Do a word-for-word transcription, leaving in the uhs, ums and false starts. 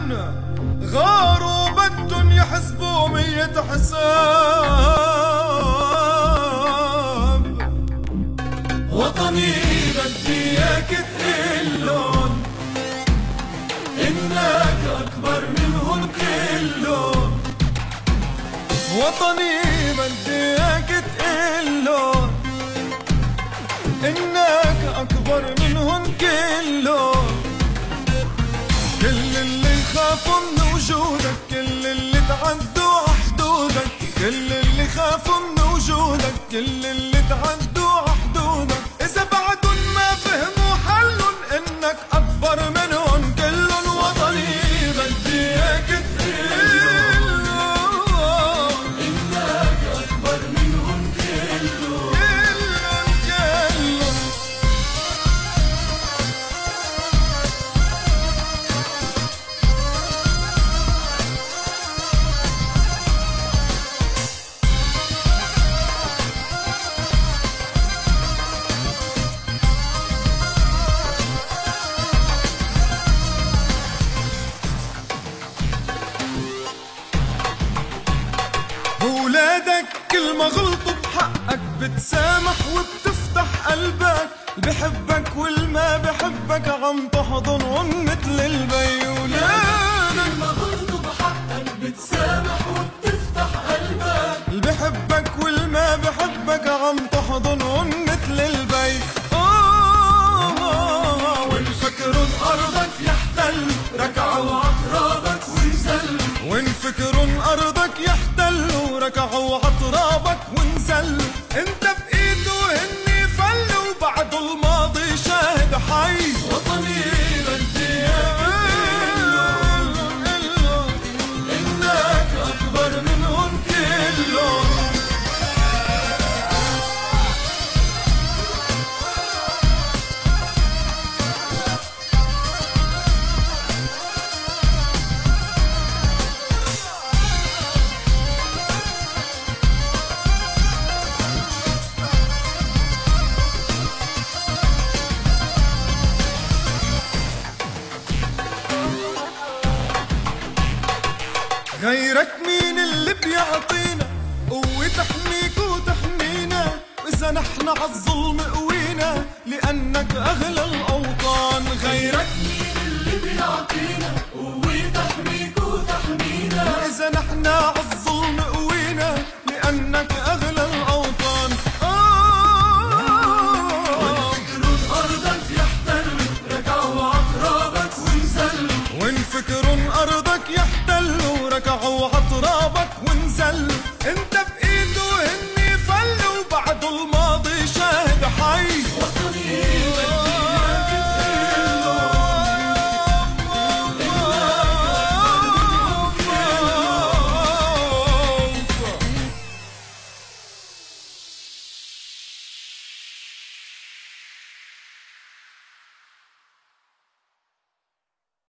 غاروا بدن يحسبوا مية حساب. وطني بدي اياك تقلن انك اكبر منهم كلهم. وطني بدي اياك تقلن انك اكبر منهم كلهم. كل اللي يخافوا من وجودك، كل اللي تعدوا حدودك، كل اللي خافوا من وجودك، كل اللي تعدوا حدودك، إذا بعدن ما فهموا حلن إنك أكبر منهم كلن. وطني بدي إياك تقلن إنك أكبر منهم كلن كلن كلن. ولادك كل ما غلطوا بحقك بتسامح وبتفتح قلبك. بحبك والما بحبك عم تحضنهم مثل البي. ولادك كل ما غلطوا بحقك بتسامح وبتفتح قلبك. بحبك والما بحبك عم تحضنهم مثل البي. آه والفكرن أرضك يحتل ركعوا عترابك ونزلوا. وانفكرن أرضك يحتلوا ركعوا عترابك ونزلوا. انت بقيت وهني فلوا بعد الماضي شاهد حي. وطني بدي اياك انك اكبر منهم كلهم. غيرك مين اللي بيعطينا قوة تحميك وتحمينا؟ وإذا نحن عالظلم قوينا لأنك أغلى الأوطان. غيرك مين اللي بيعطينا قوة تحميك وتحمينا؟ وإذا نحن عالظلم قوينا لأنك أغلى الأوطان. وانفكرون أرضك يحتلوا ركعوا عترابك ونزلوا. وانفكرون أرضك يحتلوا ركعوا عترابك